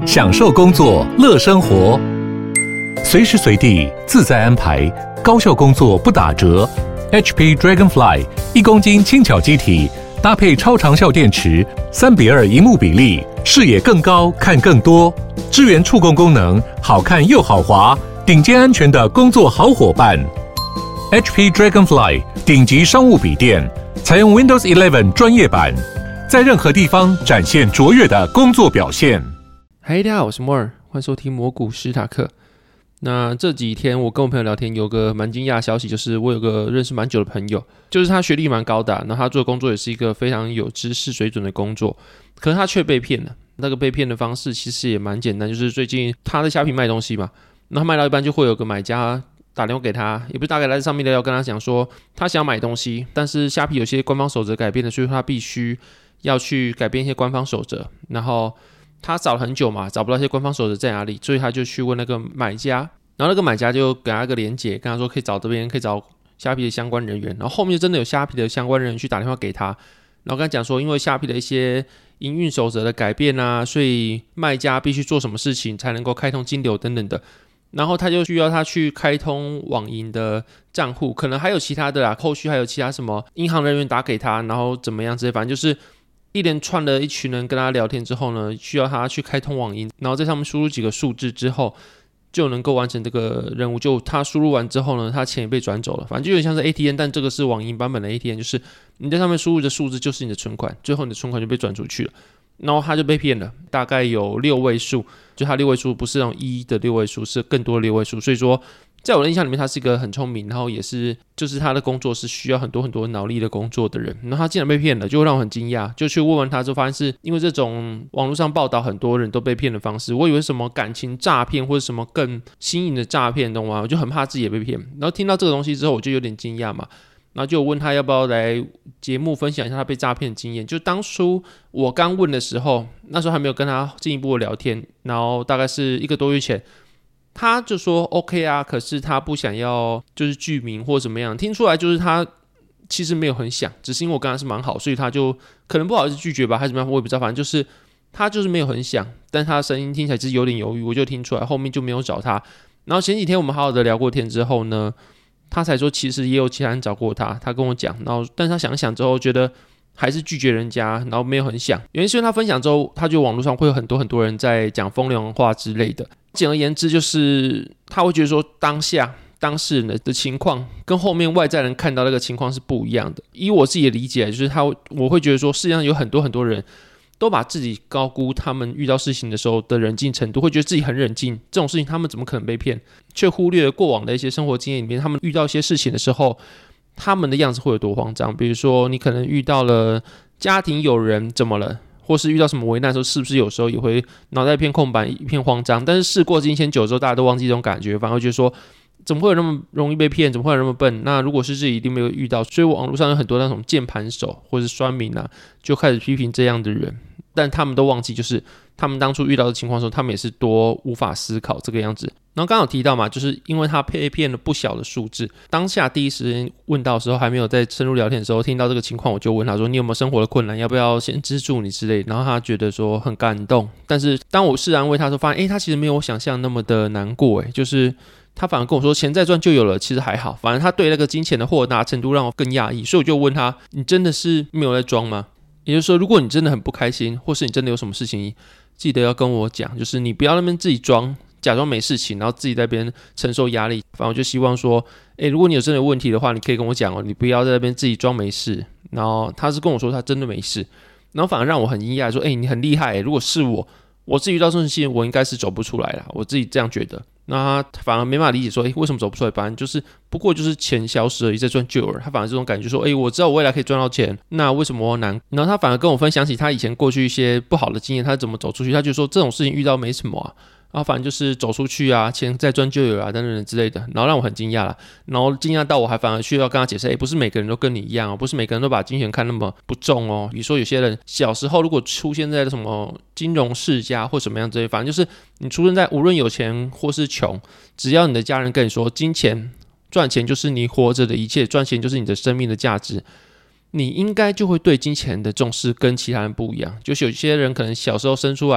享受工作，乐生活，随时随地自在安排，高效工作不打折。HP Dragonfly 1公斤轻巧机体，搭配超长效电池，3:2萤幕比例，视野更高，看更多，支援触控功能，好看又好滑，顶尖安全的工作好伙伴。HP Dragonfly 顶级商务笔电，采用 Windows 11专业版，在任何地方展现卓越的工作表现。 嗨，大家好，我是摩尔，欢迎收听魔股史塔克。那这几天我跟我朋友聊天，有个蛮惊讶的消息，就是我有个认识蛮久的朋友，就是他学历蛮高的，然后他做的工作也是一个非常有知识水准的工作，可是他却被骗了。那个被骗的方式其实也蛮简单，就是最近他在虾皮卖东西嘛，那他卖到一半就会有个买家打电话给他，也不是打给他，上面的要跟他讲说他想要买东西，但是虾皮有些官方守则改变了，所以他必须要去改变一些官方守则，然后他找了很久嘛，找不到一些官方守则在哪里，所以他就去问那个买家，然后那个买家就给他一个连结，跟他说可以找这边，可以找虾皮的相关人员，然后后面就真的有虾皮的相关人员去打电话给他，然后跟他讲说因为虾皮的一些营运守则的改变啊，所以卖家必须做什么事情才能够开通金流等等的，然后他就需要他去开通网银的账户，可能还有其他的啦，后续还有其他什么银行人员打给他，然后怎么样之类，反正就是一连串的一群人跟他聊天之后呢，需要他去开通网银，然后在上面输入几个数字之后就能够完成这个任务，就他输入完之后呢，他钱也被转走了，反正就有点像是 ATM， 但这个是网银版本的 ATM， 就是你在上面输入的数字就是你的存款，最后你的存款就被转出去了，然后他就被骗了，大概有6位数，就他6位数不是那种1的6位数，是更多的6位数，所以说在我的印象里面他是一个很聪明，然后也是就是他的工作是需要很多很多脑力的工作的人，然后他竟然被骗了，就让我很惊讶，就去问问他之后发现是因为这种网络上报道很多人都被骗的方式，我以为什么感情诈骗或者什么更新颖的诈骗，懂吗？我就很怕自己也被骗，然后听到这个东西之后我就有点惊讶嘛，然后就问他要不要来节目分享一下他被诈骗的经验。就当初我刚问的时候，那时候还没有跟他进一步的聊天，然后大概是1个多月前，他就说 OK 啊，可是他不想要就是具名或怎么样，听出来就是他其实没有很想，只是因为我跟他是蛮好，所以他就可能不好意思拒绝吧，还是怎么样，我也不知道，反正就是他就是没有很想，但他的声音听起来其实有点犹豫，我就听出来，后面就没有找他。然后前几天我们好好的聊过天之后呢，他才说其实也有其他人找过他，他跟我讲，然后但是他想一想之后觉得还是拒绝人家，然后没有很想，原因是因为他分享之后，他觉得网络上会有很多人在讲风凉话之类的，简而言之就是他会觉得说当下当事人的情况跟后面外在人看到那个情况是不一样的。以我自己的理解，就是我会觉得说世界上有很多人都把自己高估他们遇到事情的时候的冷静程度，会觉得自己很冷静，这种事情他们怎么可能被骗，却忽略了过往的一些生活经验里面，他们遇到一些事情的时候他们的样子会有多慌张。比如说你可能遇到了家庭有人怎么了，或是遇到什么危难的时候，是不是有时候也会脑袋一片空白，一片慌张，但是事过境迁久之后大家都忘记这种感觉，反而会觉得说怎么会有那么容易被骗，怎么会有那么笨，那如果是自己一定没有遇到，所以网络上有很多那种键盘手或是酸民啊，就开始批评这样的人，但他们都忘记就是他们当初遇到的情况的时候，他们也是多无法思考这个样子。然后刚刚有提到嘛，就是因为他被骗了不小的数字，当下第一时间问到的时候，还没有在深入聊天的时候，听到这个情况，我就问他说你有没有生活的困难，要不要先资助你之类的，然后他觉得说很感动，但是当我试安慰他说，发现他其实没有我想象那么的难过，就是他反而跟我说钱再赚就有了，其实还好，反正他对那个金钱的豁达程度让我更讶异，所以我就问他，你真的是没有在装吗？也就是说如果你真的很不开心，或是你真的有什么事情，记得要跟我讲，就是你不要那边自己装，假装没事情，然后自己在那边承受压力。反正我就希望说如果你有真的有问题的话，你可以跟我讲哦，你不要在那边自己装没事。然后他是跟我说他真的没事，然后反而让我很惊讶说你很厉害如果是我自己遇到这种事情，我应该是走不出来啦，我自己这样觉得。那他反而没办法理解说为什么走不出来，反正就是不过就是钱消失而已，再赚就有了。他反而这种感觉说我知道我未来可以赚到钱，那为什么我难？然后他反而跟我分享起他以前过去一些不好的经验，他怎么走出去，他就说这种事情遇到没什么啊，然后反正就是走出去啊，钱再赚就有啊，等等之类的，然后让我很惊讶啦，然后惊讶到我还反而需要跟他解释，不是每个人都跟你一样哦，不是每个人都把金钱看那么不重哦。比如说有些人小时候如果出现在什么金融世家或什么样之类，反正就是你出生在无论有钱或是穷，只要你的家人跟你说金钱赚钱就是你活着的一切，赚钱就是你的生命的价值，你应该就会对金钱的重视跟其他人不一样。就是有些人可能小时候生出来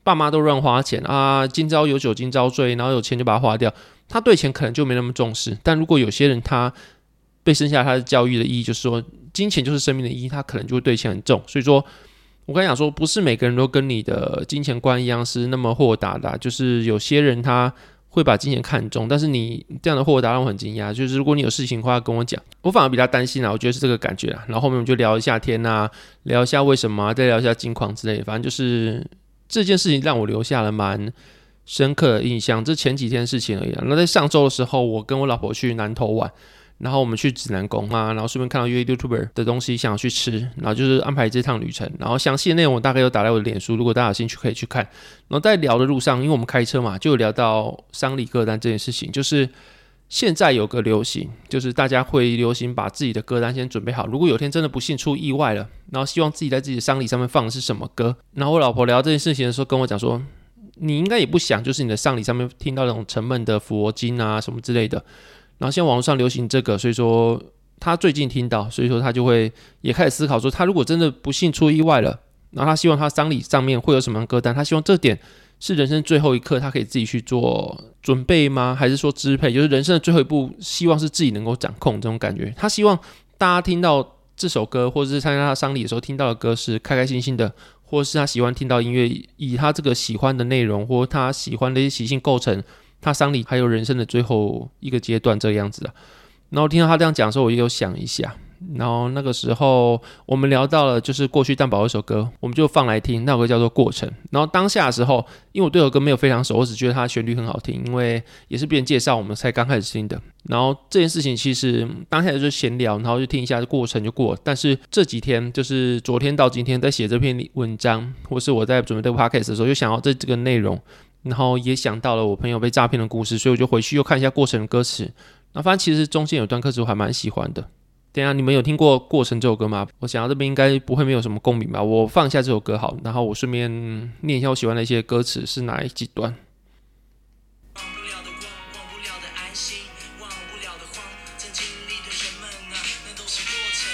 爸妈都乱花钱啊，今朝有酒今朝醉，然后有钱就把它花掉，他对钱可能就没那么重视。但如果有些人他被生下来，他的教育的意义就是说，金钱就是生命的意义，他可能就会对钱很重。所以说我刚才讲说，不是每个人都跟你的金钱观一样是那么豁达的，就是有些人他会把金钱看重，但是你这样的豁达让我很惊讶。就是如果你有事情的话跟我讲，我反而比较担心我觉得是这个感觉啦。然后后面我们就聊一下天啊，聊一下为什么再聊一下近况之类的。反正就是这件事情让我留下了蛮深刻的印象，这前几天的事情而已。那在上周的时候，我跟我老婆去南投玩，然后我们去指南宫然后顺便看到约 YouTuber 的东西，想要去吃，然后就是安排这趟旅程。然后详细的内容我大概有打在我的脸书，如果大家有兴趣可以去看。然后在聊的路上，因为我们开车嘛，就有聊到丧礼歌单这件事情，就是现在有个流行，就是大家会流行把自己的歌单先准备好，如果有天真的不幸出意外了，然后希望自己在自己的丧礼上面放的是什么歌。然后我老婆聊这件事情的时候跟我讲说，你应该也不想就是你的丧礼上面听到那种沉闷的佛经啊什么之类的，然后现在网络上流行这个，所以说他最近听到，所以说他就会也开始思考说，他如果真的不幸出意外了，然后他希望他丧礼上面会有什么歌单，他希望这点是人生最后一刻他可以自己去做准备吗？还是说支配，就是人生的最后一步希望是自己能够掌控这种感觉。他希望大家听到这首歌，或者是参加他丧礼的时候听到的歌是开开心心的，或者是他喜欢听到音乐，以他这个喜欢的内容或他喜欢的一些习性构成他丧礼还有人生的最后一个阶段这个样子的。然后听到他这样讲的时候，我也有想一下。然后那个时候我们聊到了就是过去蛋堡有首歌，我们就放来听，那首歌叫做过程。然后当下的时候，因为我对这首歌没有非常熟，我只觉得它的旋律很好听，因为也是别人介绍我们才刚开始听的。然后这件事情其实当下就是闲聊，然后就听一下过程就过了。但是这几天就是昨天到今天在写这篇文章，或是我在准备这个 podcast 的时候，就想到这个内容，然后也想到了我朋友被诈骗的故事，所以我就回去又看一下过程的歌词。那发现其实中间有段歌词我还蛮喜欢的。等一下，你们有听过《过程》这首歌吗？我想到这边应该不会没有什么共鸣吧。我放一下这首歌好，然后我顺便念一下我喜欢的一些歌词是哪几段。忘不了的光，忘不了的安心，忘不了的慌，曾经历的人们那都是过程，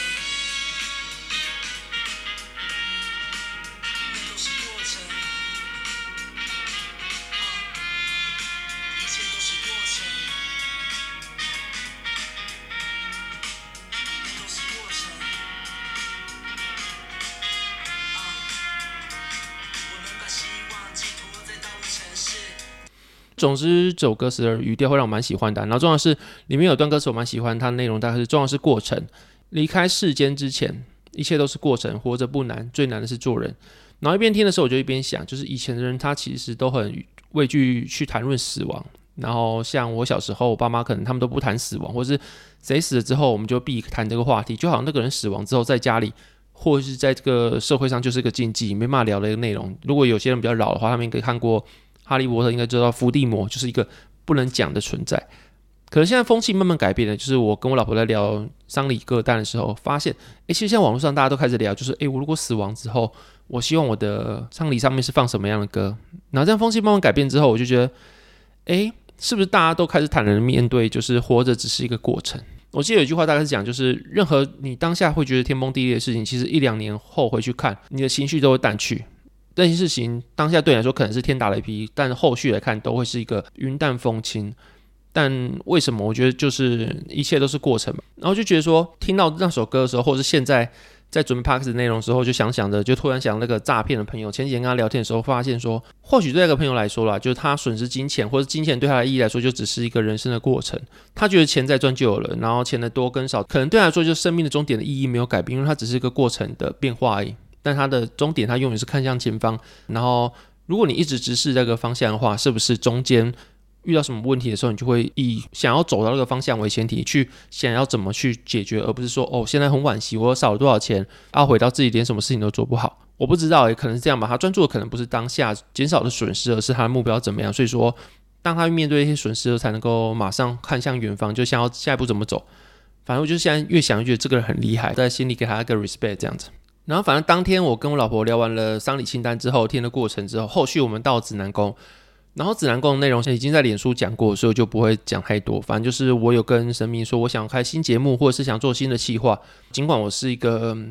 那都是过程，一切都是过程。总之这首歌词的语调会让我蛮喜欢的。然后重要的是里面有段歌词我蛮喜欢，它的内容大概是重要的是过程，离开世间之前一切都是过程，活着不难，最难的是做人。然后一边听的时候我就一边想，就是以前的人他其实都很畏惧去谈论死亡，然后像我小时候我爸妈可能他们都不谈死亡，或是谁死了之后我们就避谈这个话题，就好像那个人死亡之后在家里或者是在这个社会上就是个禁忌，没办法聊的一个内容。如果有些人比较老的话，他们应该看过哈利波特，应该知道伏地魔就是一个不能讲的存在。可是现在风气慢慢改变了，就是我跟我老婆在聊丧礼歌单的时候发现其实现在网络上大家都开始聊，就是我如果死亡之后我希望我的丧礼上面是放什么样的歌。然后这样风气慢慢改变之后，我就觉得是不是大家都开始坦然的面对，就是活着只是一个过程。我记得有一句话大概是讲，就是任何你当下会觉得天崩地裂的事情，其实1-2年后回去看，你的情绪都会淡去。这件事情当下对你来说可能是天打雷劈，但后续来看都会是一个云淡风轻。但为什么？我觉得就是一切都是过程嘛。然后就觉得说，听到那首歌的时候，或者是现在在准备 podcast 的内容的时候，就想着，就突然想那个诈骗的朋友。前几天跟他聊天的时候，发现说，或许对那个朋友来说啦，就是他损失金钱，或者金钱对他的意义来说，就只是一个人生的过程。他觉得钱再赚就有了，然后钱的多跟少，可能对他来说，就生命的终点的意义没有改变，因为它只是一个过程的变化而已。但他的终点，他永远是看向前方。然后，如果你一直直视这个方向的话，是不是中间遇到什么问题的时候，你就会以想要走到那个方向为前提，去想要怎么去解决，而不是说现在很惋惜，我少了多少钱，回到自己连什么事情都做不好。我不知道可能是这样吧。他专注的可能不是当下减少的损失，而是他的目标怎么样。所以说，当他面对一些损失，才能够马上看向远方，就想要下一步怎么走。反正我就现在越想越觉得这个人很厉害，在心里给他一个 respect 这样子。然后反正当天我跟我老婆聊完了丧礼清单之后，听了过程之后，后续我们到指南宫，然后指南宫的内容已经在脸书讲过，所以我就不会讲太多。反正就是我有跟神明说我想开新节目，或者是想做新的企划。尽管我是一个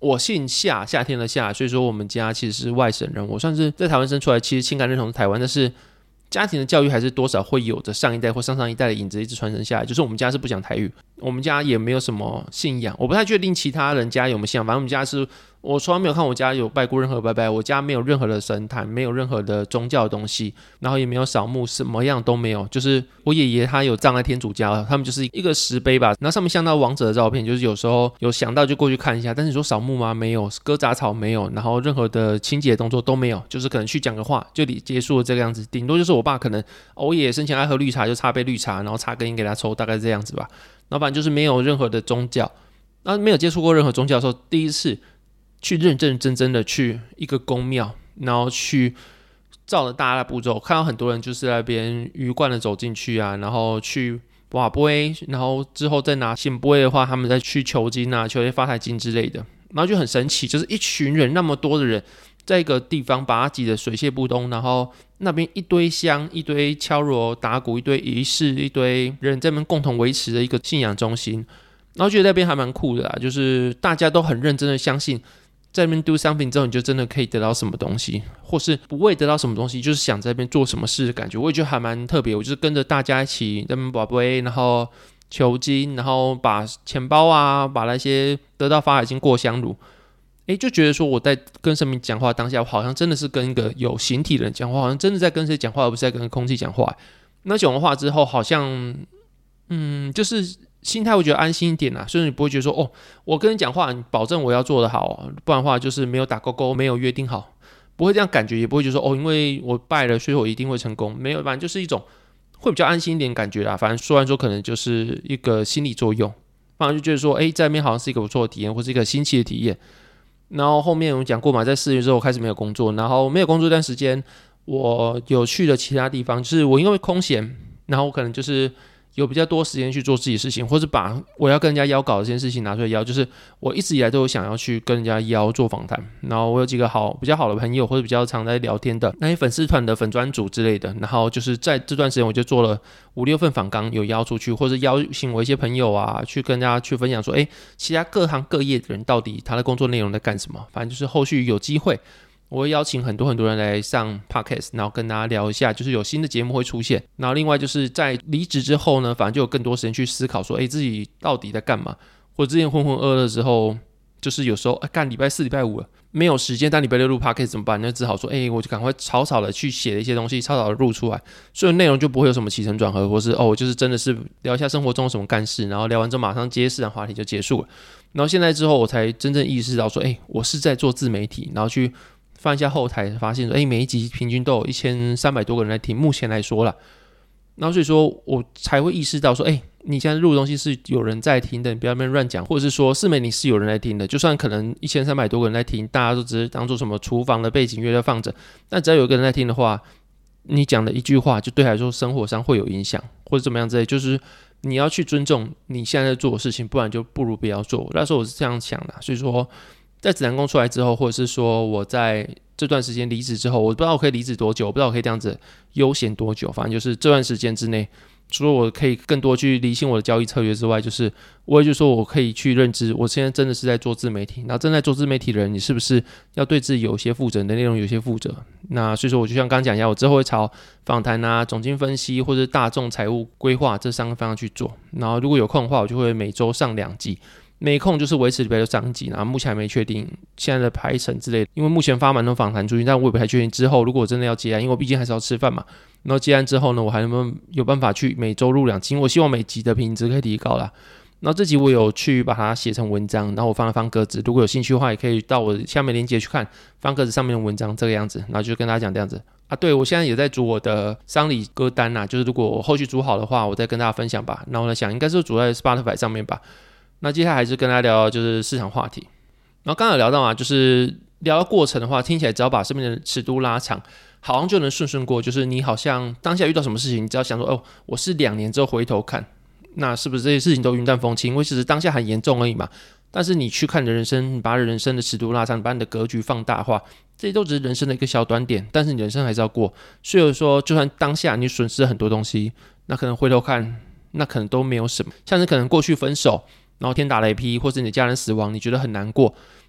我姓夏，夏天的夏，所以说我们家其实是外省人，我算是在台湾生出来，其实情感认同是台湾，但是家庭的教育还是多少会有着上一代或上上一代的影子一直传承下来，就是我们家是不讲台语，我们家也没有什么信仰，我不太确定其他人家有没有信仰，反正我们家是我从来没有看我家有拜过任何拜拜，我家没有任何的神坛，没有任何的宗教的东西，然后也没有扫墓，什么样都没有。就是我爷爷他有葬在天主教，他们就是一个石碑吧，然后上面镶到王者的照片，就是有时候有想到就过去看一下。但是你说扫墓吗？没有，割杂草没有，然后任何的清洁动作都没有，就是可能去讲个话就结束了这个样子。顶多就是我爸可能我爷爷生前爱喝绿茶，就插杯绿茶，然后插根烟给他抽，大概这样子吧。然后反正就是没有任何的宗教，然后没有接触过任何宗教的时候，第一次去认认真真的去一个宫庙，然后去照着大家的步骤，看到很多人就是在那边鱼贯的走进去啊，然后去挖杯，然后之后再拿显杯的话，他们再去求金啊，求一些发财金之类的，然后就很神奇，就是一群人那么多的人在一个地方把它挤得水泄不通，然后那边一堆香，一堆敲锣打鼓，一堆仪式，一堆人在那边共同维持的一个信仰中心，然后觉得那边还蛮酷的啦，就是大家都很认真的相信在那边 do something 之后，你就真的可以得到什么东西，或是不会得到什么东西，就是想在那边做什么事的感觉，我也觉得还蛮特别。我就是跟着大家一起在那边拔杯，然后求金，然后把钱包啊，把那些得到发财金过香炉，就觉得说我在跟神明讲话当下，我好像真的是跟一个有形体的人讲话，好像真的在跟谁讲话，而不是在跟空气讲话。那讲完话之后，好像就是心态会觉得安心一点啦，所以你不会觉得说我跟你讲话，你保证我要做得好，不然的话就是没有打勾勾，没有约定好，不会这样感觉，也不会觉得说因为我拜了，所以我一定会成功，没有，反正就是一种会比较安心一点的感觉啦。反正说完说可能就是一个心理作用，反正就觉得说在那边好像是一个不错的体验，或是一个新奇的体验。然后后面我讲过嘛，在4月之后我开始没有工作，然后没有工作一段时间，我有去了其他地方，就是我因为空闲，然后我可能就是有比较多时间去做自己的事情，或是把我要跟人家邀稿的这件事情拿出来邀，就是我一直以来都有想要去跟人家邀做访谈，然后我有几个比较好的朋友，或者比较常在聊天的那些粉丝团的粉专组之类的，然后就是在这段时间我就做了5-6份访纲，有邀出去，或是邀请我一些朋友啊，去跟大家去分享说其他各行各业的人到底他的工作内容在干什么，反正就是后续有机会我会邀请很多人来上 podcast， 然后跟大家聊一下，就是有新的节目会出现。然后另外就是在离职之后呢，反正就有更多时间去思考说自己到底在干嘛，或者之前浑浑噩噩的时候，就是有时候干礼拜4、礼拜5了，没有时间，但礼拜6录 podcast 怎么办？那只好说我就赶快草草的去写了一些东西，草草的录出来，所以内容就不会有什么起承转合，或是我就是真的是聊一下生活中有什么干事，然后聊完之后马上接市场话题就结束了。然后现在之后我才真正意识到说我是在做自媒体，然后去翻一下后台，发现说每一集平均都有1300多个人来听，目前来说啦。然后所以说我才会意识到说你现在录的东西是有人在听的，你不要在那边乱讲，或者是说自媒体是有人在听的，就算可能1300多个人在听，大家都只是当做什么厨房的背景乐在放着，但只要有一个人在听的话，你讲的一句话就对他来说生活上会有影响，或者怎么样之类，就是你要去尊重你现在在做的事情，不然就不如不要做。那时候我是这样想的，所以说在指南宫出来之后，或者是说我在这段时间离职之后，我不知道我可以离职多久，我不知道我可以这样子悠闲多久，反正就是这段时间之内，除了我可以更多去理清我的交易策略之外，就是我也就是说我可以去认知我现在真的是在做自媒体，然后正在做自媒体的人，你是不是要对自己有些负责，你的内容有些负责。那所以说我就像刚刚讲一下，我之后会朝访谈啊、总经分析或者大众财务规划这3个方向去做，然后如果有空的话，我就会每周上2集，没空就是维持礼拜6上1集，然后目前还没确定现在的排程之类的，因为目前发蛮多访谈出去，但我也不太确定之后如果我真的要接案，因为我毕竟还是要吃饭嘛，然后接案之后呢，我还能不能有办法去每周录2集，我希望每集的品质可以提高啦。然后这集我有去把它写成文章，然后我放了方格子，如果有兴趣的话也可以到我下面链接去看方格子上面的文章这个样子，然后就跟大家讲这样子啊。对，我现在也在组我的丧礼歌单啊，就是如果我后续组好的话，我再跟大家分享吧。然后呢，想应该是组在 Spotify 上面吧。那接下来还是跟大家聊就是市场话题，然后刚刚有聊到嘛，就是聊到过程的话，听起来只要把身边的尺度拉长，好像就能顺过，就是你好像当下遇到什么事情，你只要想说我是2年之后回头看，那是不是这些事情都云淡风轻，因为其实当下很严重而已嘛。但是你去看你的人生，你把人生的尺度拉长，把你的格局放大化，这些都只是人生的一个小短点，但是你人生还是要过。所以说就算当下你损失了很多东西，那可能回头看那可能都没有什么，像是可能过去分手然后天打雷劈，或是你的家人死亡，你觉得很难过，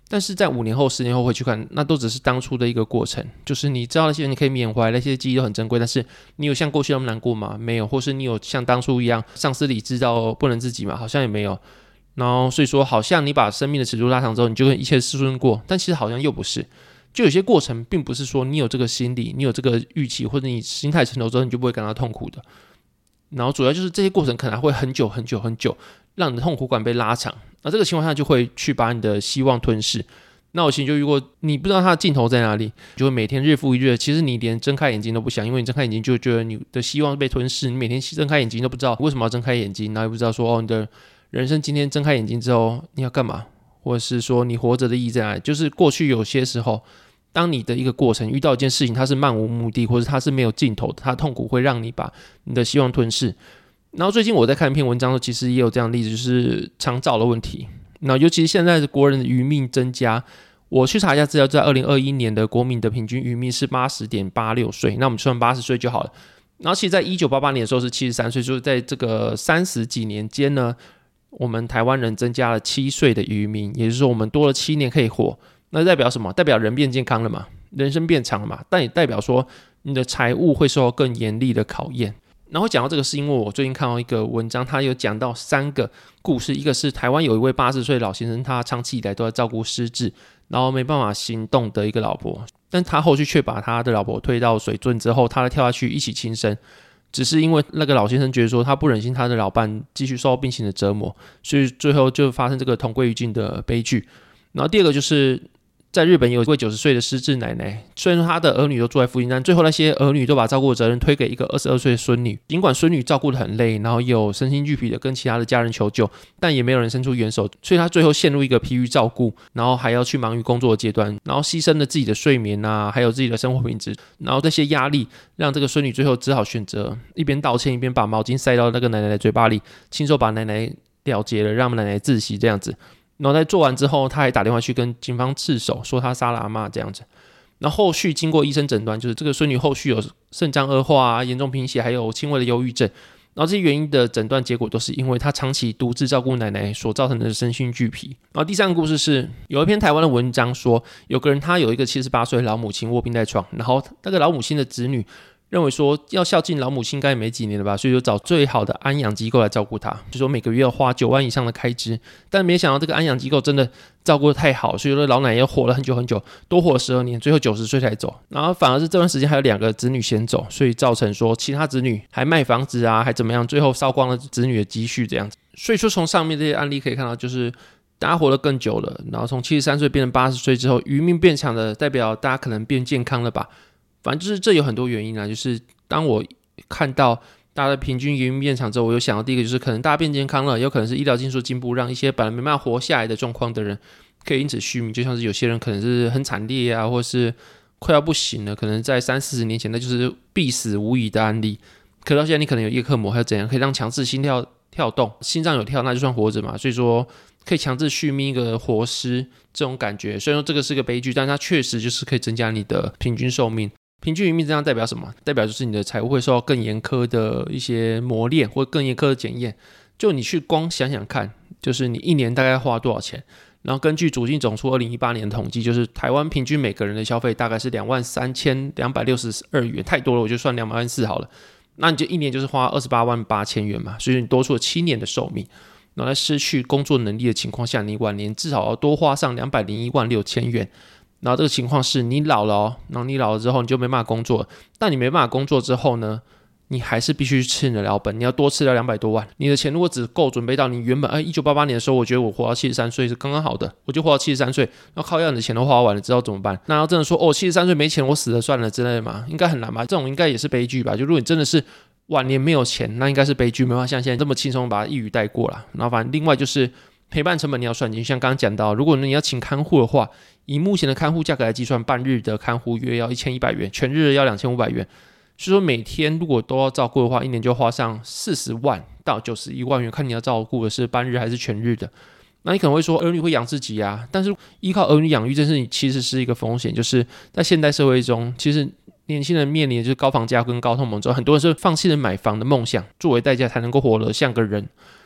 但是在5年后10年后回去看，那都只是当初的一个过程，就是你知道那些你可以缅怀，那些记忆都很珍贵，但是你有像过去那么难过吗？没有。或是你有像当初一样丧失理智到不能自己吗？好像也没有。然后所以说好像你把生命的尺度拉长之后，你就跟一切顺过，但其实好像又不是。就有些过程并不是说你有这个心理，你有这个预期，或者你心态成熟之后你就不会感到痛苦的。然后主要就是这些过程可能会很久很久很久，让你的痛苦感被拉长，那这个情况下就会去把你的希望吞噬。那我其实就遇过，你不知道它的尽头在哪里，就会每天日复一日，其实你连睁开眼睛都不想，因为你睁开眼睛就觉得你的希望被吞噬，你每天睁开眼睛都不知道为什么要睁开眼睛，然后也不知道说你的人生今天睁开眼睛之后你要干嘛，或者是说你活着的意义在哪里。就是过去有些时候，当你的一个过程遇到一件事情，它是漫无目的，或者它是没有尽头的，它的痛苦会让你把你的希望吞噬。然后最近我在看一篇文章的时候，其实也有这样的例子，就是长照的问题。那尤其是现在的国人的余命增加，我去查一下资料，在2021年的国民的平均余命是 80.86 岁，那我们就算80岁就好了。然后其实在1988年的时候是73岁，就是在这个30几年间呢，我们台湾人增加了7岁的余命，也就是说我们多了7年可以活。那代表什么？代表人变健康了嘛，人生变长了嘛，但也代表说你的财务会受到更严厉的考验。然后讲到这个是因为我最近看到一个文章，他有讲到3个故事。一个是台湾有一位80岁老先生，他长期以来都在照顾失智然后没办法行动的一个老婆，但他后续却把他的老婆推到水圳之后，他跳下去一起轻生。只是因为那个老先生觉得说他不忍心他的老伴继续受到病情的折磨，所以最后就发生这个同归于尽的悲剧。然后第二个就是在日本有一位90岁的失智奶奶，虽然说她的儿女都住在附近，但最后那些儿女都把照顾的责任推给一个22岁的孙女。尽管孙女照顾得很累，然后也有身心俱疲的跟其他的家人求救，但也没有人伸出援手，所以她最后陷入一个疲于照顾，然后还要去忙于工作的阶段，然后牺牲了自己的睡眠啊，还有自己的生活品质。然后这些压力让这个孙女最后只好选择一边道歉，一边把毛巾塞到那个奶奶的嘴巴里，亲手把奶奶了结了，让奶奶窒息这样子。然后在做完之后，他还打电话去跟警方自首，说他杀了阿嬷这样子。然后后续经过医生诊断，就是这个孙女后续有肾脏恶化啊、严重贫血，还有轻微的忧郁症。然后这些原因的诊断结果都是因为他长期独自照顾奶奶所造成的身心俱疲。然后第3个故事是有一篇台湾的文章说，有个人他有一个78岁的老母亲卧病在床，然后那个老母亲的子女认为说要孝敬老母亲应该也没几年了吧，所以就找最好的安养机构来照顾她，就说每个月要花9万以上的开支。但没想到这个安养机构真的照顾得太好，所以说老奶奶活了很久很久，多活了12年，最后90岁才走。然后反而是这段时间还有2个子女先走，所以造成说其他子女还卖房子啊，还怎么样，最后烧光了子女的积蓄这样子。所以说从上面这些案例可以看到，就是大家活得更久了，然后从73岁变成80岁之后，余命变长的代表大家可能变健康了吧。反正就是这有很多原因啊，就是当我看到大家的平均余命变长之后，我有想到第一个就是可能大家变健康了，有可能是医疗技术进步，让一些本来没办法活下来的状况的人可以因此续命，就像是有些人可能是很惨烈啊，或是快要不行了，可能在30-40年前那就是必死无疑的案例，可到现在你可能有叶克膜还有怎样可以让强制心跳跳动，心脏有跳那就算活着嘛，所以说可以强制续命一个活尸这种感觉。虽然说这个是个悲剧，但它确实就是可以增加你的平均寿命。平均余命这样代表什么？代表就是你的财务会受到更严苛的一些磨练，或更严苛的检验。就你去光想想看，就是你1年大概花多少钱，然后根据主计总处2018年的统计，就是台湾平均每个人的消费大概是23,262元，太多了，我就算24,000好了。那你就1年就是花288000元嘛，所以你多出了7年的寿命。然后在失去工作能力的情况下，你晚年至少要多花上2016000元。然后这个情况是你老了哦，然后你老了之后你就没办法工作了，但你没办法工作之后呢，你还是必须吃你的老本，你要多吃掉200多万。你的钱如果只够准备到你原本1988年的时候，我觉得我活到73岁是刚刚好的，我就活到73岁，然后靠要你的钱都花完了，知道怎么办？那要真的说73岁没钱我死了算了之类的嘛，应该很难吧？这种应该也是悲剧吧？就如果你真的是晚年没有钱，那应该是悲剧，没办法像现在这么轻松把它一语带过啦。然后反正另外就是陪伴成本你要算进去，像刚刚讲到，如果你要请看护的话，以目前的看护价格来计算，半日的看护约要1100元，全日的要2500元。所以说每天如果都要照顾的话，一年就花上40万到91万元，看你要照顾的是半日还是全日的。那你可能会说儿女会养自己啊，但是依靠儿女养育这事情其实是一个风险，就是在现代社会中，其实年轻人面临的就是高房价跟高通膨之后，很多人是放弃了买房的梦想，作为代价才能够活得像个人。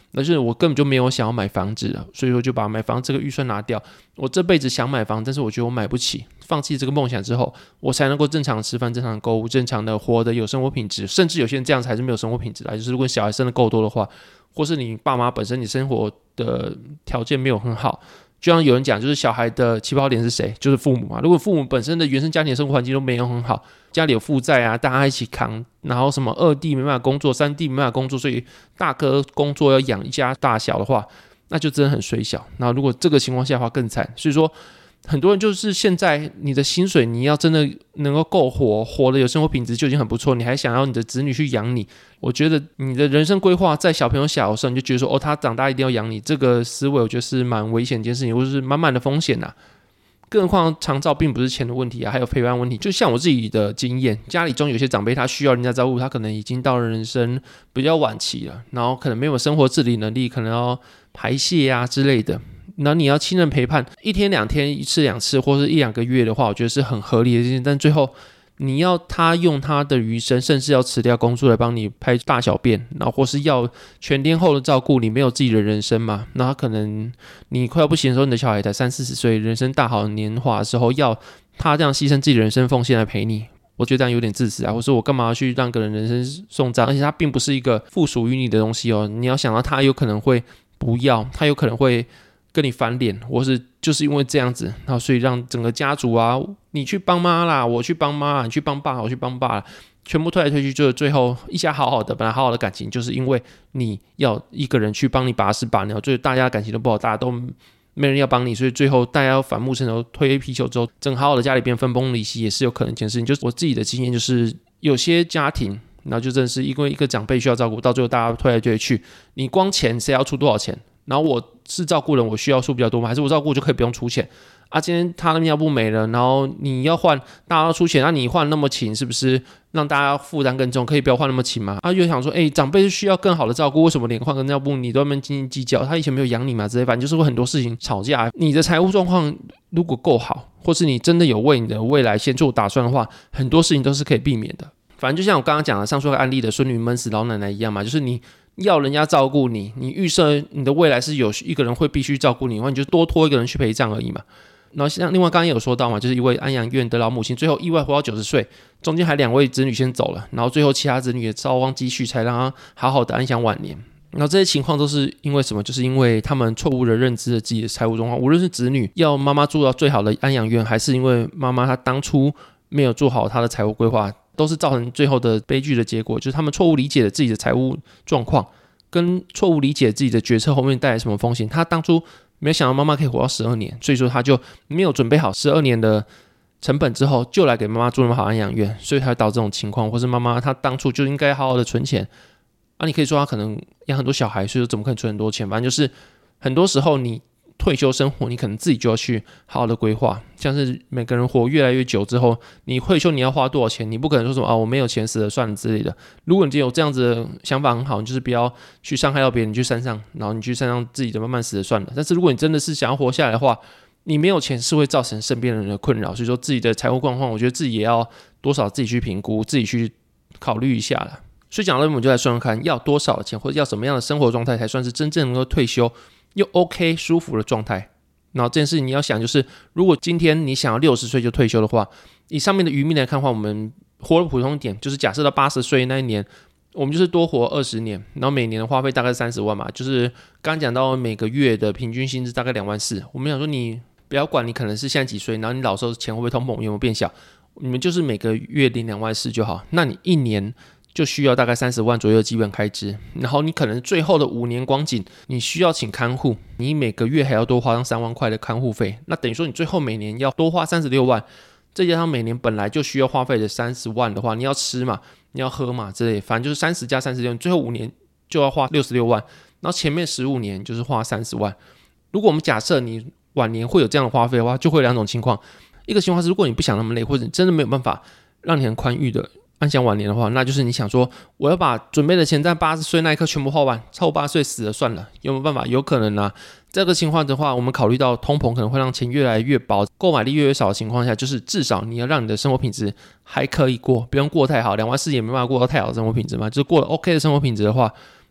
那就是我根本就没有想要买房子了，所以说就把买房这个预算拿掉。我这辈子想买房，但是我觉得我买不起，放弃这个梦想之后，我才能够正常吃饭、正常购物、正常的活得有生活品质。甚至有些人这样才是没有生活品质的，就是如果小孩生的够多的话，或是你爸妈本身你生活的条件没有很好，就像有人讲，就是小孩的起跑点是谁？就是父母嘛。如果父母本身的原生家庭的生活环境都没有很好，家里有负债啊，大家一起扛，然后什么二弟没办法工作，三弟没办法工作，所以大哥工作要养一家大小的话，那就真的很衰小。然后如果这个情况下的话更惨，所以说很多人就是现在你的薪水你要真的能够够活得有生活品质就已经很不错，你还想要你的子女去养你，我觉得你的人生规划在小朋友小的时候你就觉得说他长大一定要养你，这个思维我觉得是蛮危险的一件事情，或者是满满的风险啊。更何况长照并不是钱的问题啊，还有陪伴问题。就像我自己的经验，家里中有些长辈他需要人家照顾，他可能已经到了人生比较晚期了，然后可能没有生活自理能力，可能要排泄啊之类的，然后你要亲人陪伴1天2天1次2次，或是1-2个月的话，我觉得是很合理的事情。但最后你要他用他的余生，甚至要辞掉工作来帮你拍大小便，然后或是要全天候的照顾你，没有自己的人生嘛？那他可能你快要不行的时候，你的小孩才30-40岁，人生大好年华的时候，要他这样牺牲自己的人生奉献来陪你，我觉得这样有点自私啊！或是我干嘛要去让个人人生送葬？而且他并不是一个附属于你的东西哦，你要想到他有可能会不要，他有可能会跟你翻脸，或是就是因为这样子，然后所以让整个家族啊，你去帮妈啦，我去帮妈，你去帮爸，我去帮爸啦，全部推来推去，就最后一家好好的，本来好好的感情，就是因为你要一个人去帮你把屎把尿，所以大家的感情都不好，大家都没人要帮你，所以最后大家要反目成仇，推皮球之后，整好好的家里变分崩离析，也是有可能一件事情。就是我自己的经验，就是有些家庭，然后就真的是因为一个长辈需要照顾，到最后大家推来推去，你光钱谁要出多少钱？然后我是照顾人，我需要出比较多吗？还是我照顾就可以不用出钱啊？今天他的尿布没了，然后你要换，大家要出钱，那你换那么勤，是不是让大家负担更重？可以不要换那么勤吗？又想说，长辈是需要更好的照顾，为什么连换个尿布你都在那边斤斤计较？他以前没有养你嘛之类，反正就是会很多事情吵架。你的财务状况如果够好，或是你真的有为你的未来先做打算的话，很多事情都是可以避免的。反正就像我刚刚讲的上述案例的孙女闷死老奶奶一样嘛，就是你要人家照顾你，你预设你的未来是有一个人会必须照顾你的话，你就多拖一个人去陪葬而已嘛。然后像另外刚刚也有说到嘛，就是一位安养院的老母亲最后意外活到90岁，中间还2位子女先走了，然后最后其他子女也烧光积蓄，才让他好好的安享晚年。然后这些情况都是因为什么？就是因为他们错误的认知了自己的财务状况，无论是子女要妈妈住到最好的安养院，还是因为妈妈她当初没有做好她的财务规划，都是造成最后的悲剧的结果。就是他们错误理解了自己的财务状况，跟错误理解自己的决策后面带来什么风险。他当初没有想到妈妈可以活到12年，所以说他就没有准备好12年的成本之后，就来给妈妈住那么好安养院，所以才会导致这种情况。或是妈妈她当初就应该好好的存钱啊，你可以说她可能养很多小孩，所以说怎么可能存很多钱？反正就是很多时候你退休生活，你可能自己就要去好好的规划。像是每个人活越来越久之后，你退休你要花多少钱？你不可能说什么我没有钱死了算了之类的。如果你有这样子的想法很好，你就是不要去伤害到别人，你去山上，然后你去山上自己的慢慢死了算了。但是如果你真的是想要活下来的话，你没有钱是会造成身边人的困扰，所以说自己的财务状况，我觉得自己也要多少自己去评估，自己去考虑一下啦。所以讲到我们就来算算看，要多少钱或者要什么样的生活状态才算是真正能够退休又 OK 舒服的状态。然后这件事情你要想，就是如果今天你想要60岁就退休的话，以上面的余命来看的话，我们活得普通一点，就是假设到80岁那一年，我们就是多活20年，然后每年的花费大概30万嘛，就是刚刚讲到每个月的平均薪资大概2万4。我们想说你不要管你可能是现在几岁，然后你老时候钱会不会通膨，有没有变小，你们就是每个月领2万4就好，那你一年就需要大概30万左右的基本开支，然后你可能最后的5年光景，你需要请看护，你每个月还要多花上3万块的看护费，那等于说你最后每年要多花36万，再加上每年本来就需要花费的30万的话，你要吃嘛，你要喝嘛之类，反正就是30加36，最后5年就要花66万，然后前面15年就是花30万。如果我们假设你晚年会有这样的花费的话，就会有2种情况，一个情况是如果你不想那么累，或者你真的没有办法让你很宽裕的安享晚年的话，那就是你想说我要把准备的钱在80岁那一刻全部花完，超过80岁死了算了，有没有办法？有可能啊。这个情况的话，我们考虑到通膨可能会让钱越来越薄，购买力越来越少的情况下，就是至少你要让你的生活品质还可以过，不用过太好，2万4也没办法过到太好的生活品质嘛，就是过了 OK 的生活品质的话，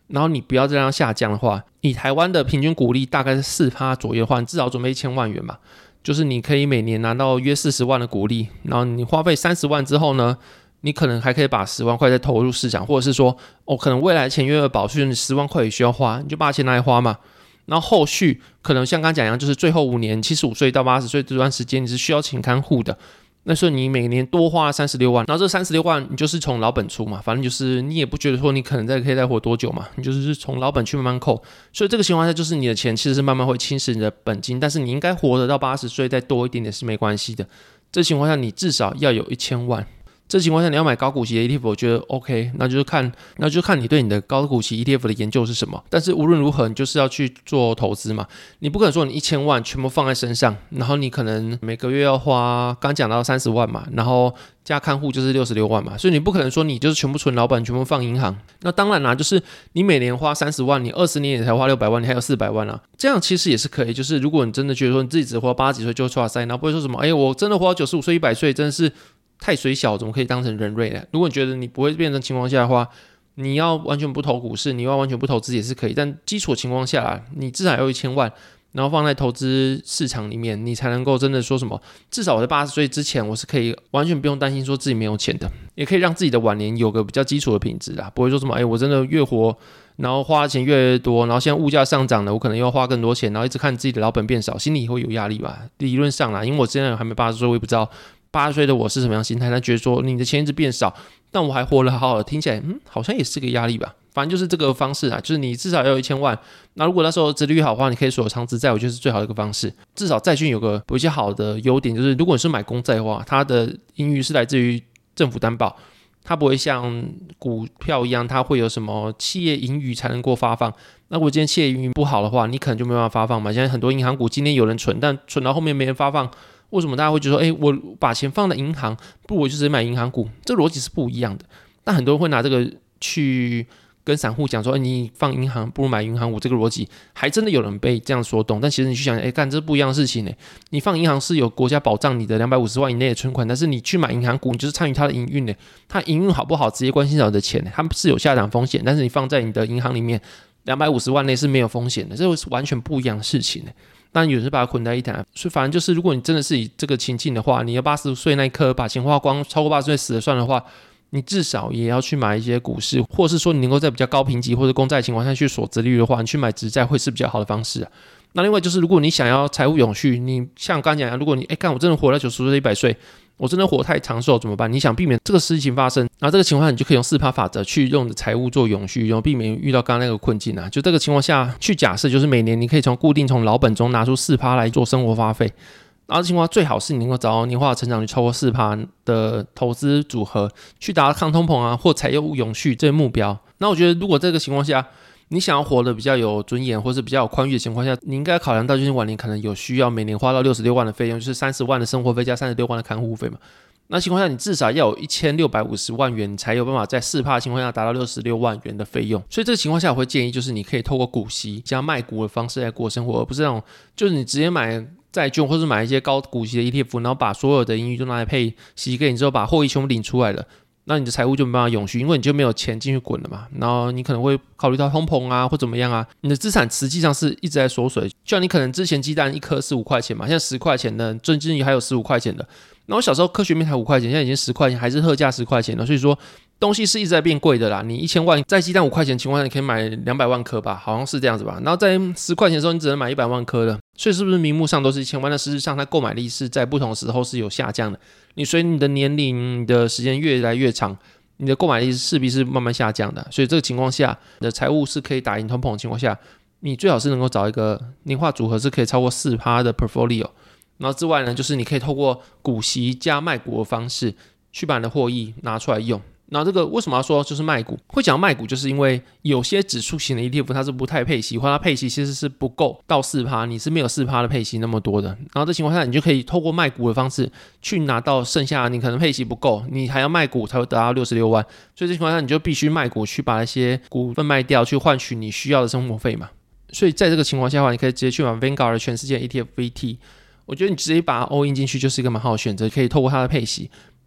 然后你不要再让它下降的话，以台湾的平均股利大概是 4% 左右的话，你至少准备1000万元嘛，就是你可以每年拿到约40万的股利，然后你花费30万之后呢，你可能还可以把10万块再投入市场，或者是说可能未来钱越保税，你10万块也需要花，你就把钱拿来花嘛。然后后续可能像刚讲一样，就是最后5年75岁到80岁这段时间你是需要请看护的，那时候你每年多花36万，然后这36万你就是从老本出嘛，反正就是你也不觉得说你可能可以再活多久嘛，你就是从老本去慢慢扣，所以这个情况下就是你的钱其实是慢慢会侵蚀你的本金，但是你应该活得到80岁再多一点点是没关系的，这情况下你至少要有1000万。这情况下你要买高股息的 ETF 我觉得 OK， 那就看你对你的高股息 ETF 的研究是什么，但是无论如何你就是要去做投资嘛，你不可能说你1000万全部放在身上，然后你可能每个月要花刚讲到30万嘛，然后加看护就是66万嘛，所以你不可能说你就是全部存老板全部放银行，那当然啦，就是你每年花30万，你20年也才花600万，你还有400万啊，这样其实也是可以，就是如果你真的觉得说你自己只活80几岁就出来塞，然后不会说什么我真的活到95岁100岁真的是太水小，怎么可以当成人瑞呢？如果你觉得你不会变成情况下的话，你要完全不投股市，你要完全不投资也是可以，但基础情况下你至少要1000万，然后放在投资市场里面，你才能够真的说什么，至少我在80岁之前我是可以完全不用担心说自己没有钱的，也可以让自己的晚年有个比较基础的品质啦，不会说什么我真的越活然后花的钱越来越多，然后现在物价上涨了，我可能又要花更多钱，然后一直看自己的老本变少，心里会有压力吧。理论上啦，因为我现在还没80岁，我也不知道80岁的我是什么样心态，但觉得说你的钱一直变少，但我还活得好好的，听起来好像也是个压力吧。反正就是这个方式啊，就是你至少要有1000万，那如果那时候殖利率好的话，你可以所有长资债，我觉得是最好的一个方式。至少债券有个比较好的优点，就是如果你是买公债的话，它的盈余是来自于政府担保，它不会像股票一样，它会有什么企业盈余才能够发放。那如果今天企业盈余不好的话，你可能就没办法发放嘛。现在很多银行股今天有人存，但存到后面没人发放，为什么大家会觉得说我把钱放在银行，不如我就直接买银行股，这逻辑是不一样的。但很多人会拿这个去跟散户讲说你放银行不如买银行股，这个逻辑还真的有人被这样说动。但其实你去想干，这是不一样的事情。你放银行是有国家保障你的250万以内的存款，但是你去买银行股，你就是参与它的营运，它营运好不好直接关系到你的钱，它是有下档风险，但是你放在你的银行里面250万内是没有风险的，这是完全不一样的事情。当然有人是把它捆在一谈，所以反正就是如果你真的是以这个情境的话，你要80岁那一刻把钱花光，超过80岁死了算的话，你至少也要去买一些股市，或者是说你能够在比较高评级或者公债的情况下去锁殖利率的话，你去买殖债会是比较好的方式。那另外就是如果你想要财务永续，你像刚刚讲，如果你干我真的活到90岁100岁，我真的活太长寿怎么办？你想避免这个事情发生，然后这个情况下你就可以用4%法则去用你的财务做永续，然后避免遇到刚刚那个困境啊。就这个情况下去假设，就是每年你可以固定从老本中拿出4%来做生活花费，然后这情况最好是你能够找到年化的成长率超过 4% 的投资组合，去达到抗通膨啊或财务永续这个目标。那我觉得如果这个情况下你想要活得比较有尊严或是比较有宽裕的情况下，你应该考量到就是晚年可能有需要每年花到66万的费用，就是30万的生活费加36万的看护费嘛。那情况下你至少要有1650万元才有办法在 4% 的情况下达到66万元的费用。所以这个情况下我会建议就是你可以透过股息加卖股的方式来过生活，而不是那种就是你直接买债券或是买一些高股息的 ETF， 然后把所有的盈余都拿来配息给你之后把获益全部领出来了，那你的财务就没办法永续，因为你就没有钱进去滚了嘛。然后你可能会考虑到通膨啊或怎么样啊，你的资产实际上是一直在缩水。就像你可能之前鸡蛋一颗是5块钱嘛，现在10块钱的，最近还有15块钱的。然后小时候科学面才5块钱，现在已经10块钱，还是特价10块钱了。所以说东西是一直在变贵的啦。你1000万在鸡蛋5块钱的情况下，你可以买200万颗吧，好像是这样子吧。然后在10块钱的时候，你只能买100万颗了。所以是不是名目上都是1000万，但事实上它购买力是在不同的时候是有下降的。你随你的年龄、你的时间越来越长，你的购买力势必是慢慢下降的。所以这个情况下，你的财务是可以打赢通膨的情况下，你最好是能够找一个年化组合是可以超过 4% 的 portfolio。然后之外呢，就是你可以透过股息加卖股的方式去把你的获益拿出来用。然后这个为什么要说就是卖股？会讲卖股，就是因为有些指数型的 ETF 它是不太配息，或它配息其实是不够到 4%， 你是没有 4% 的配息那么多的。然后这情况下，你就可以透过卖股的方式去拿到剩下，你可能配息不够，你还要卖股才会得到66万。所以这情况下，你就必须卖股去把那些股份卖掉，去换取你需要的生活费嘛。所以在这个情况下的话，你可以直接去买 Vanguard 的全世界 ETF VT。我觉得你直接把它 all in 进去就是一个蛮好的选择，可以透过它的配息，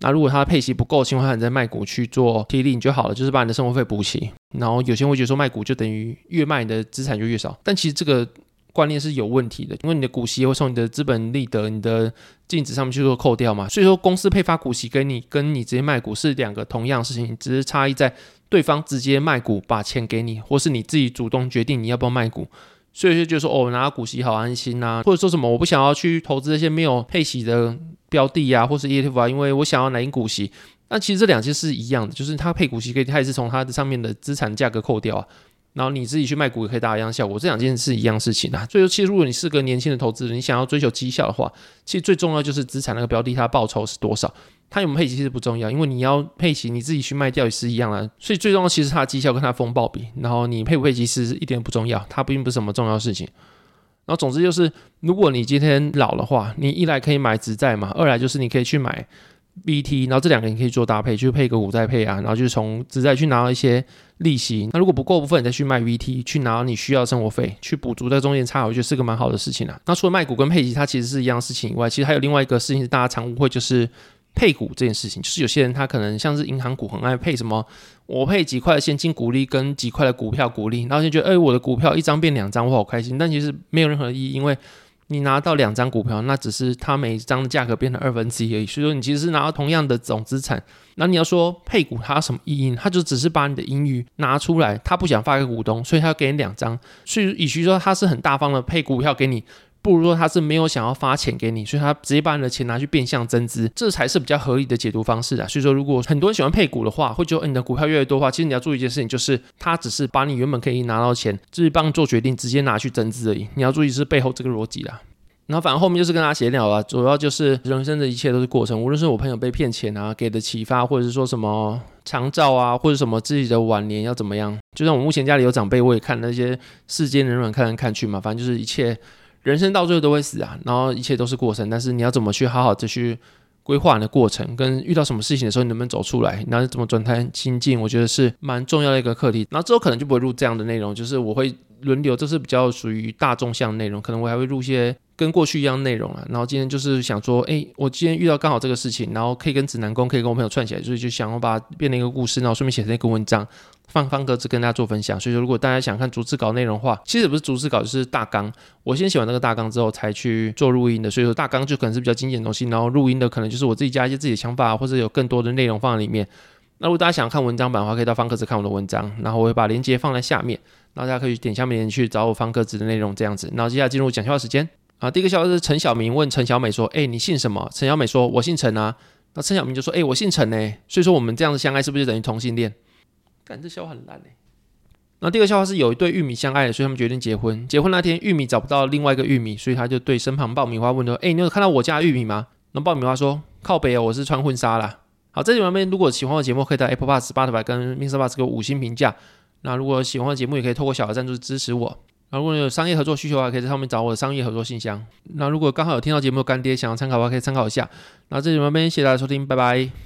那如果它的配息不够的情况下，你再卖股去做提领就好了，就是把你的生活费补齐。然后有些人会觉得说卖股就等于越卖你的资产就越少，但其实这个观念是有问题的，因为你的股息会从你的资本利得、你的净值上面去做扣掉嘛，所以说公司配发股息跟你直接卖股是两个同样的事情，只是差异在对方直接卖股把钱给你，或是你自己主动决定你要不要卖股。所以就觉得说我拿到股息好安心啊，或者说什么我不想要去投资这些没有配息的标的啊，或是 ETF 啊，因为我想要拿股息。那其实这两件事是一样的，就是他配股息它也是从它的上面的资产价格扣掉啊，然后你自己去卖股也可以达到一样的效果，这两件事一样事情啊。所以说其实如果你是个年轻的投资人，你想要追求绩效的话，其实最重要就是资产那个标的它的报酬是多少，它有没有配息其实不重要，因为你要配息你自己去卖掉也是一样的，所以最重要其实它的绩效跟它的风暴比，然后你配不配息其实一点不重要，它并不是什么重要的事情。然后总之就是如果你今天老的话，你一来可以买直债嘛，二来就是你可以去买 VT， 然后这两个你可以做搭配，就配个股债配啊，然后就是从直债去拿到一些利息，那如果不够部分你再去卖 VT 去拿到你需要的生活费，去补足在中间差，我觉得是个蛮好的事情啊。那除了卖股跟配息它其实是一样的事情以外，其实还有另外一个事情是大家常误会，就是配股这件事情，就是有些人他可能像是银行股很爱配什么，我配几块的现金股利跟几块的股票股利，然后就觉得我的股票一张变两张我好开心，但其实没有任何意义，因为你拿到2张股票，那只是它每一张的价格变成1/2而已，所以说你其实是拿到同样的总资产。那你要说配股它有什么意义，它就只是把你的盈余拿出来，他不想发给股东，所以他要给你2张，所以与其说他是很大方的配股票给你，不如说他是没有想要发钱给你，所以他直接把你的钱拿去变相增资，这才是比较合理的解读方式啊。所以说如果很多人喜欢配股的话，会觉得你的股票越来越多的话，其实你要注意一件事情，就是他只是把你原本可以拿到钱，就是帮你做决定直接拿去增资而已，你要注意是背后这个逻辑啦。然后反正后面就是跟大家闲聊啦，主要就是人生的一切都是过程，无论是我朋友被骗钱啊给的启发，或者是说什么长照啊，或者什么自己的晚年要怎么样，就像我目前家里有长辈，我也看那些世间人看来看去嘛，反正就是一切人生到最后都会死啊，然后一切都是过程，但是你要怎么去好好的去规划你的过程，跟遇到什么事情的时候你能不能走出来，然后怎么转态心境，我觉得是蛮重要的一个课题。然后之后可能就不会录这样的内容，就是我会轮流，这是比较属于大众向内容，可能我还会录一些跟过去一样的内容啊。然后今天就是想说我今天遇到刚好这个事情，然后可以跟指南宫可以跟我朋友串起来，所以就想要把它变成一个故事，然后顺便写成一个文章放格子跟大家做分享。所以说如果大家想看逐字稿内容的话，其实也不是逐字稿，就是大纲，我先写完那个大纲之后才去做录音的，所以说大纲就可能是比较精简的东西，然后录音的可能就是我自己加一些自己的想法，或者有更多的内容放在里面。那如果大家想看文章版的话，可以到方格子看我的文章，然后我会把链接放在下面，然后大家可以点下面链接去找我方格子的内容这样子。然后接下来进入讲笑话时间啊，第一个笑话是陈小明问陈小美说你姓什么？陈小美说我姓陈啊。那陈小明就说我姓陈欸，所以说我们这样子相爱是不是就等于同性恋？干，这笑话很烂欸。那第二个笑话是有一对玉米相爱的，所以他们决定结婚。结婚那天玉米找不到另外一个玉米，所以他就对身旁爆米花问说你有看到我家的玉米吗？然后爆米花说靠北我是穿婚纱啦。好，这里面如果喜欢我的节目，可以到 Apple Podcast、Spotify 跟 Mixerbox 给我5星评价。那如果喜欢的节目，也可以透过小额赞助支持我。那如果你有商业合作需求的话，可以在上面找我的商业合作信箱。那如果刚好有听到节目的干爹想要参考的话，可以参考一下。那这里面谢谢大家收听，拜拜。